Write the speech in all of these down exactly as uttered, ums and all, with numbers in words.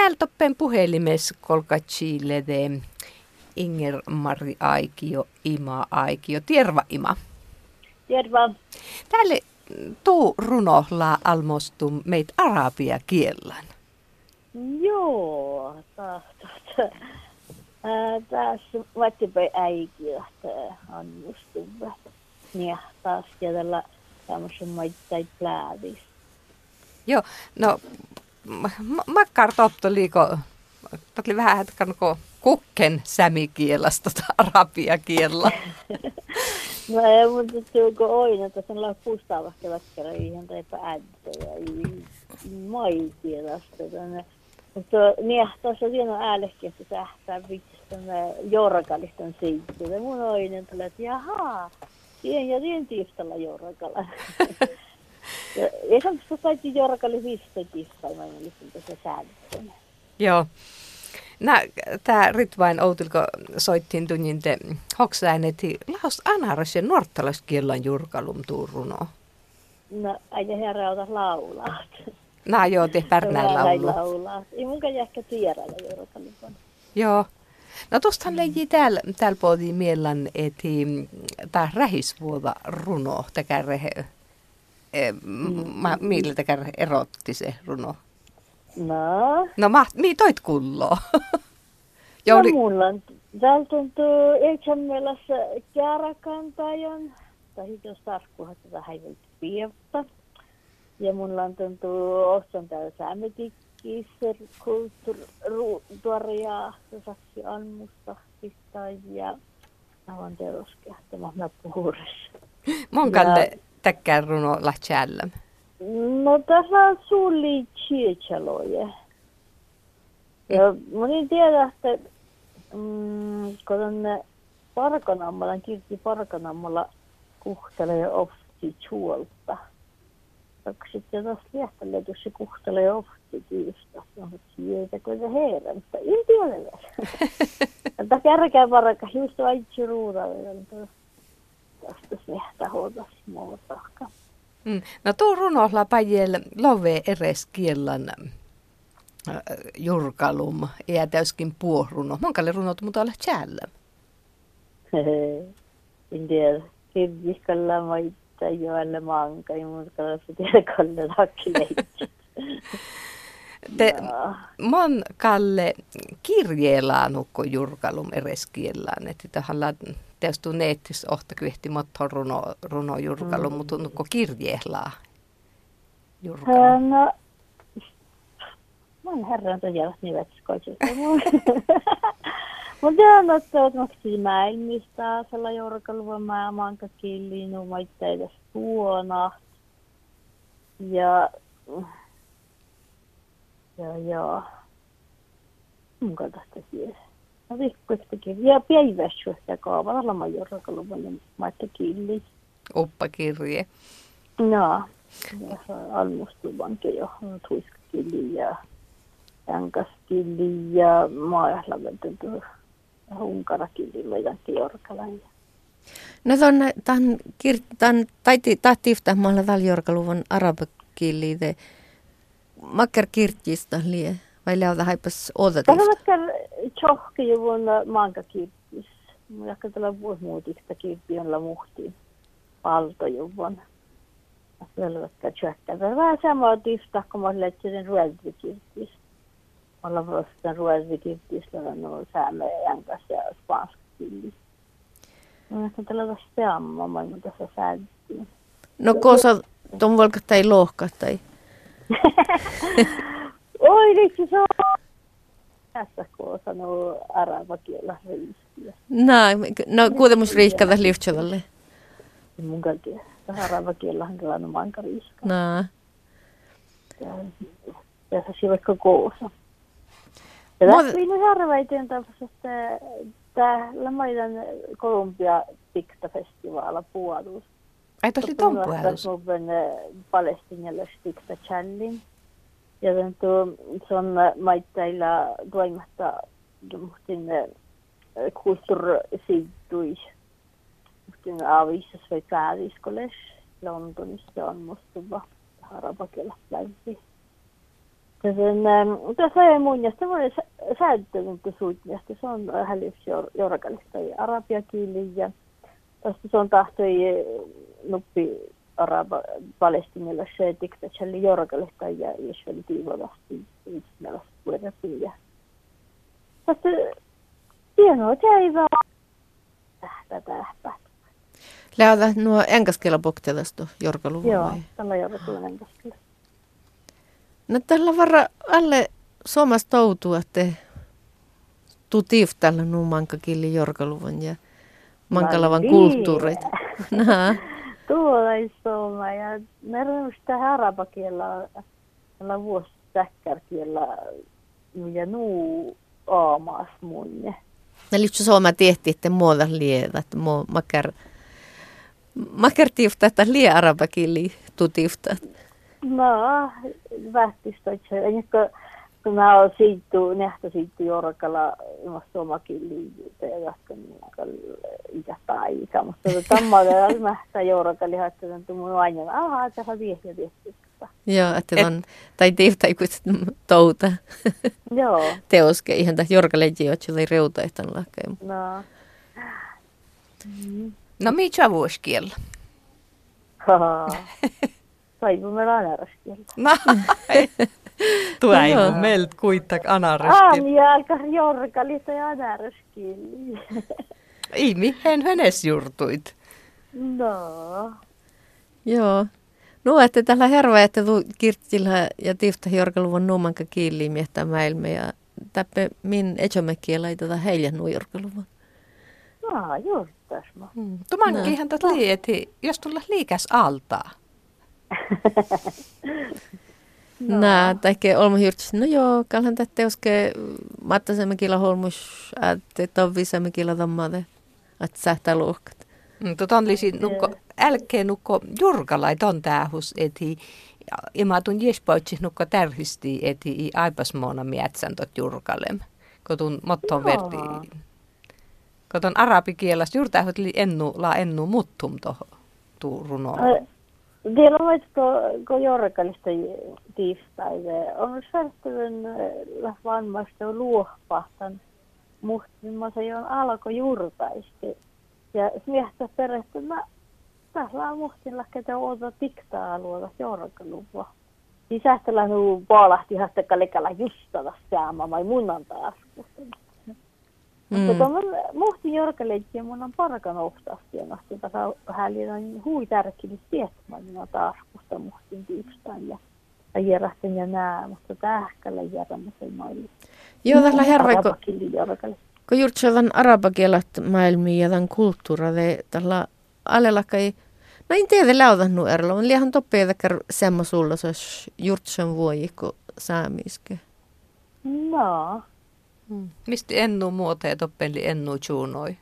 täällä toppen puhelimessa kolkatsille de Inger-Mari Aikio, Ima Aikio, Tierva Ima. Tierva. Täällä tuu runohla almostum meitä arabia kiellan. Joo, taas tuota. Tässä vattipäin äikiä annustumme. Ja taas kielellä tämmöisen maittain pläävis. Joo, no makkar topto liiko, totli vähän hetkanko kukken sämikielasta tai arabia kiellä. No ei, mutta tuuko oina, että sen laa pustaavasti väkkärä ihan tai päädtä ja maikielasta. Mutta niin, tuossa on hieno äälehki, että sähtää vitsistä jourakalistan siitä. Ja mun oinen tulee, että jahaa, tien ja tien tiistalla jourakala. Ja ei samassa kaikki jourakali viistä tiistalla, mä en liittyen tässä säädössä. Joo. Nää, tää Ritvain Outilko soittiin tunnin te hoksäänetti laos anaras ja nuortalaiskiellan jurkalum tuuruno. No, äiti herra ota laulaa. Nää joo, te pärnää laulu. laulaa. Ei munkaan ehkä tiedä jourakalipan. Joo. No tostahan leiji täällä, täällä puhutiin mielän, että tää rähisvuoda runo, täkä rehe, e, ma, millä täkä erotti se runo? No. No ma, mi toit kulloo. No oli... mulla on, täällä tuntuu Eiksammelassa kääräkantajan, tai jos tarkkuuhan tätä häiveltä pievtä. Ja mulla on tuntuu ostan täällä säämetikkisser, kulttuuria, saksi anmusta, ja aivan teoskehtämä mä puhuudessa. Monkalle täkkään runo lähtsäällä? No tässä on suuli chiechaloja. Ja mun ei tiedä, että mm, kun tonne Parkanammalla, kirkki Parkanammalla kuhtelee ofti chuolta. Sitten taas liehtälee, jos se kuhtelee ofti tyystä. On sieltä, kun se heerä, mutta en tiedä vielä. Tämä kärkää parakka, just vaitsi ruudalle. Tästä sehtä huotas muotaakka. Mm. No tuo runohla päijällä love eres kiellan äh, jurkalum ja täyskin puoruno. Monkalle runot mutta ole tjäällä? En tiedä. Kirjiskalla maittaa joelle manka. En mutkalla se tiedä kalle lakkileitsi. Te mon kalle kirjeelaanukko jurkalum eres kiellaan. Että tähän teostuu neettis ohta kyhti motton runo, runo jurkalum, mm. mutta tunnukko kirjeelaa jurkalum? No, mun herran todella nivetskoisesta. Mutta tehän ottaa maksia mäilmistä, sella jurkalum mä manka killiinu maitteille tuona. Ja ja ja mun kaltaista siellä. No vikkuistakin. Ja päivässä kaavalla mä jorkaluvan maitte killi. Oppakirje. No. Ja almustuvankin jo. Tuiskakilli ja jankaskilli ja maajahlavelten tuo hunkarakilli meidänkin jorkalainen. No ton, tämän, tämän tahtiiftahmalla tällä jorkaluvan arabakilli te makkar kirtjistä lie, vai leuta haipas odotiista? Tämä makkar tjohkijuvun mankakirtjis. Mun ehkä tällä vuosimuutista kirtjionla muhtiin paltojuvun. Selvätkä tjöhkä. Tämä on vähän samaa tifta, kun mä lähtsin ruotsvikirtjis. Mä olen vastaan ruotsvikirtjisellä nuo säämeidän kanssa ja spanskakillis. Mä ehkä tällä tästä amma, mä en tässä säädettiin. No kosa tuon volkat tai lohkat tai? Oi, vitsi, se on tässä, kun sanoo arabakielä riiskiä. No, no kuutemus riiskata liuhtsavalle. Mun kaltia. Tämä arabakielä on kyllä manka riiska. No. Ja se on vaikka koosa. Ja tässä viime harvaiteen tapaus, että täällä maidan Kolumbia Pikta-festivaala puolus. Ai tosi ton puolus? Tuon palestinjalle Pikta Challin. Ja se on maitteilla toimesta muhtin kulttuurisiittuis. Muhtin aavisas vai päädiskoles. Londonissa on mustuva harapakella lämpi. Tässä ei mun mielestä semmoinen säädetty suutmiesta. Se on hälyys jorkalista ja arabiakieli ja tästä se on tahtoi nuppi araba palestinilla se diktatselli jorkalista ja Israelin tiivolasti itsenäläistä puolella. Ja tästä hienoa teivää tätä ähpää. Lähdä nuo enkaskella poktelasta jorkaluvun Joo, vai? tällä jorkaluvun enkaskella. No tällä varra alle Suomessa toutuu, että tuu tiiftäällä nuu mankakilli jorkaluvun ja mankalavan kulttuurit. Nah. Tuolla ei Suoma ja merkitystä arabakielä tällä vuosi säkkärkielä ja nuu aamas munne. Eli jos Suoma tehti, että muuta lievä, että muu makar, makar tiiftää, että lie arabakilli tuu tiiftää. No, vähtistä itse. Ennen kun mä oon siittu, nähtä siittu jorkalla, ilmasta omakin liitytä ja jatkan ikä taika. Mutta tammalle on mähtä jorkalla, että on mun aina, ahaa, tässä viehtiä viehtiä. Joo, että on, tai tiiftää ikuiset touta. Joo. Teoske, ihan tämä jorkaleji, että ei reuta ehtan lahkeen. No. No, mitä vuoskielä? Haha. Toivon meillä anaraskielä. No, tuo ei mun meiltä kuittak anaraskielä. Aamialka jorkalista ja anaraskielä. Ei mihin hänes jurtuit. No. Joo. No, että tällä herva, että tuu kirttillä ja tifta jorkaluvun nuumanka kiilli miehtää mäilme ja täppe min etsomekkiä laiteta heille nuu jorkaluvun. No, juurtas mä. Hmm. Tumankin ihan tätä lieti, jos tulla liikäs altaa. No. Nää, taikka olma hyrtsis, no joo, kalhan tätä teoske mattasemmekilla holmus, että tovvisemekilla tammade, että sähtää luokat. Mm, Tuota on lisi nukko, älkeen nukko jurkalait on tähus, eti imatun jespautsis nukko tärhisti, eti i aipasmoona mietsän tot jurkalem. Kotun motton verti, kotun arabikielas jurtähut li ennu, la ennu muttum tohon tuu runoon. Tiedä voitko, kun jorkalista tiistaille, on säästävän vanvasta luohpahtan muhtimassa, johon alkoi jurtaisesti. Ja miehtä perästä mä tässä on muhtilla, ketä oota tiktaa luoda jorkaluvua. Sisähtellä nuu paalahti hasta lekalla justava säämä, vai munnan taas. Mutta tuon muhtin jorkaleittiä mun on parakan ohtasti, ja nähtiin tässä häälillä hui tärkeä tietämään minua taas, kun sitä muhtin tiistain ja järjestin ja nää, mutta tähkällä järjestin maille. Joo, tällä herra, kun juuri tämän arabakielat maailmiin ja tämän kulttuurille, tällä alella kai, no en tiedä läudannut erolla, on liian toppia tekee semmoisulla, se olisi juuri sen vuoji, kun saamiske. No. Hmm. Mistä ennu muotoja toppeli ennu tjuunoi?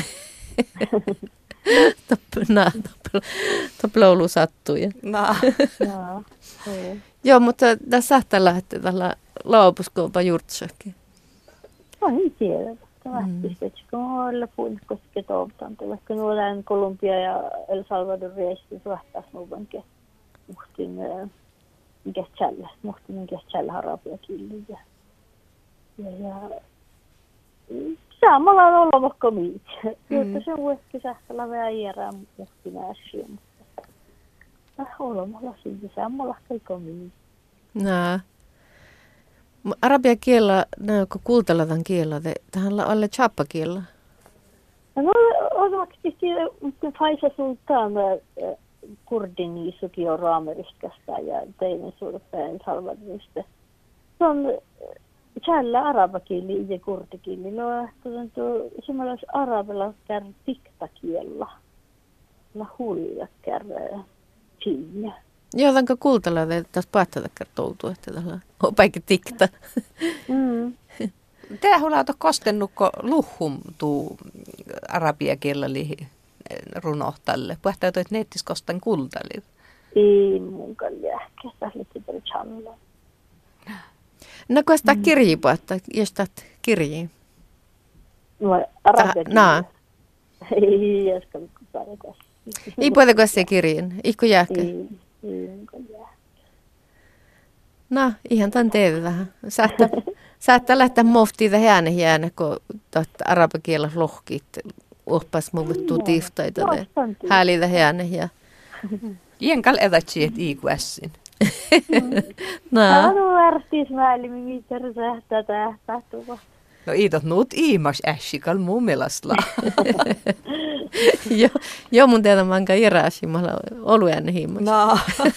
Toploulu sattuja. No. No. Joo, mutta tässä saattaa lähteä tällä laapuskoopa juurtsakin. No ei tiedä. Tämä lähtisi, kun on lopuun koske toivotaan. Vaikka nuolaan Kolumbia ja El Salvador reissi, suhtaisi nuuvankin muhtin kätsäällä. Muhtin kätsäällä harapia killiä. Ja, ja samalla on ollut vaikka miitsi. Jotta se on vaikka sähköllä vähän iärää muhtinääsiä. Mutta olemalla siitä samalla kaikko miitsi. Nää. Arabia kielä, näykö kuultelevan kielä, tähän alle chappa kielä? No, on oikeasti Faisa Sultan kurdin isuki on raameristasta ja teidän suurpäin Salvadorista. Se on täällä arabakieli ja kurdikieli. No, tuo semmoinen arabilla kär tiktakielä. La hulja kär tiiä. Joo, tämänkä kuultelevan, että tässä päättävät kertoutu, että tällä on päikä tikta. Mm. Tää hulauta kostennukko luhum tuu arabia kielellä runohtalle. Puhtaa toit neettis kostan kultali. Ei munkaan jääkä. Tässä oli paljon channella. No kun sitä kirjii puhuttaa, jos täät kirjii? No arabia kielellä. Naa. Ei jäskä mitään. Ei puhuta kun se kirjin. Ihko jääkä. Ei, ei munkaan jääkä. No, ihan tämän teemme vähän. Saattaa, saattaa lähteä moftiita häänä häänä, kun arabakielä lohkit uhpas muuttuu tiiftaita. Häälitä häänä ja... Jänkal edatsi, et iikuässin. No. Tämä on värtismäälimi, mitä sähtää tähtää tuva. No iitot nuut iimas ässikal muu melasla. Joo, jo mun teetä manka iräsimalla oluenne hiimas. No.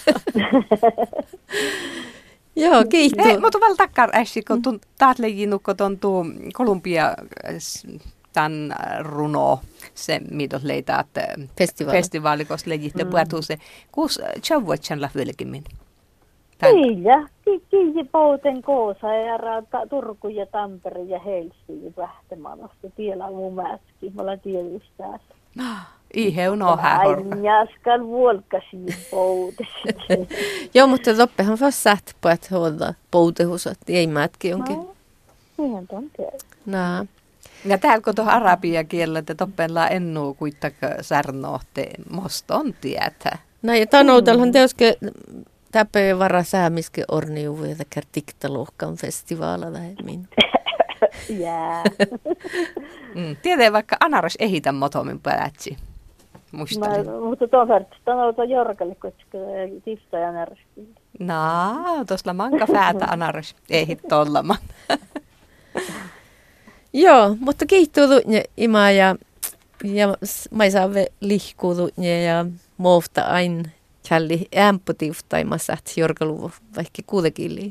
Joo, kiitos. Hei, mutta val takkar ässikal, kun taat leijinukko ton tuu Kolumbia tämän runo, se mitos leitaat Festivaali. festivaalikos lejitte mm. puhutuu se. Kuus tjauvuatsan lähvölkimmin? Kyllä, kiinni pouten koosa ja Turku ja Tampere ja Helsinki Vähtemanosta. Tiellä on mun mäski, mä olen tiedustää. Ihe on oo hähorva. Ain jaskan vuolkasiin poutesi. Joo, mutta toppehan vasta säht puhet huolta poutehusat, ei mätki onkin. No, niin on tiedä. No. Ja täällä kun tuohon arabia kielellä, että toppellaan ennuu kuittaka särnoohte mosta on tietä. No ja tanoutelhan teoske täpöön vara säämiske orniuvu ja takar tiktaluhkan festivaala lähemmin. Jää. mm, Tiedä vaikka anaras ehitä motomin päätsi. Muistelin. Mutta tuon verran tanouta jorkalle, koska tifta ja närski. No, tuossa manka fäätä anaras ehit tollaman. Joo, mutta kiitos tunne ima ja, ja mä saa lihkuu tunne ja muofta aina. Källi ämpötiiftaimmassa, että jorkaluvu vaikka kuutekilliin.